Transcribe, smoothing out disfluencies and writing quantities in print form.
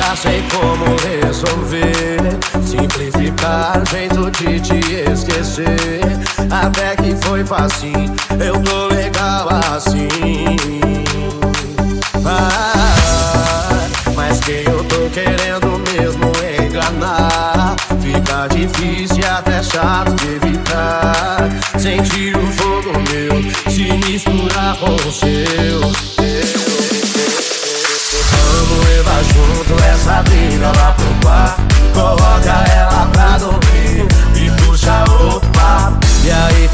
já sei como resolver, simplificar o jeito de te esquecer. Até que foi facinho, eu tô legal assim. Mas quem eu tô querendo mesmo enganar, fica difícil e até chato de evitar. Sentir o fogo meu se misturar com o seu. Vamos levar junto essa briga lá pro quarto, coloca ela pra dormir e puxa outro papo. E aí